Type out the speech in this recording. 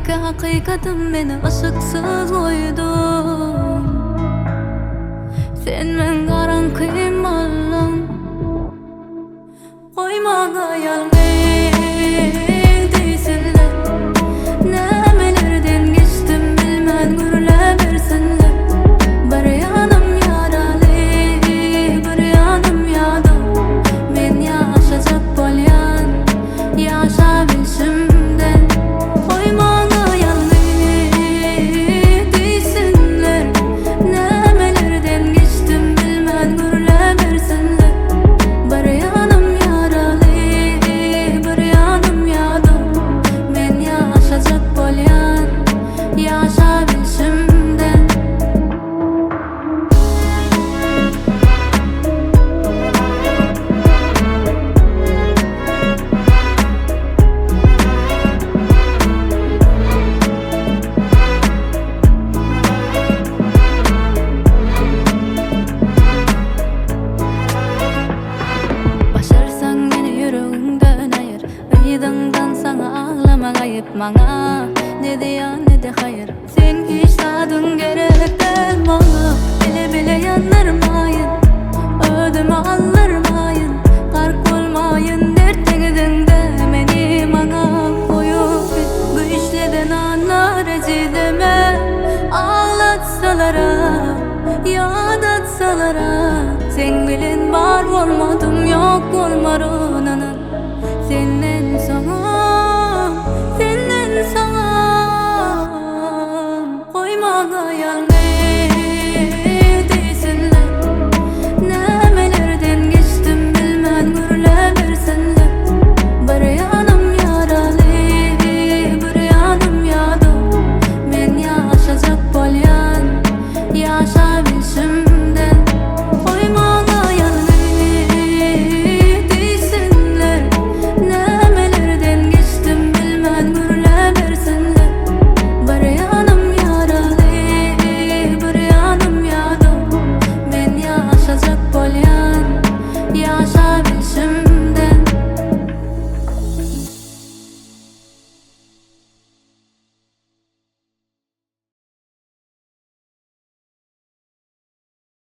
Belki hakikatim beni ışıksız koydu. Sen men garan kıymalım. Koymağa yalgın değilsinler. Nemelerden geçtim bilmem gürle versinler. Bir yanım yaralı, bir yanım yadım. Men yaşayacak bolyan, yaşa bilşimden. Koymağa yalgın değilsinler. Nemelerden geçtim bilmem gürle versinler. Bir yanım yaralı, bir yanım yadım. Men yaşayacak bolyan, yaşa bilşimden. Başarsan meni yüreğimden ayır. Öydünden sana ağlamak ayıp bana. Ne diyan ne de hayır. Sen hiç tadın gerek değil bana. Bile bile yanırmayın, ödümü aldırmayın. Gark olmayın dertliğinden de meni bana koyup bu işleden anlar ezideme. Ağlatsalara, yadatsalara, sen bilin var olmadım yok olmarın anan.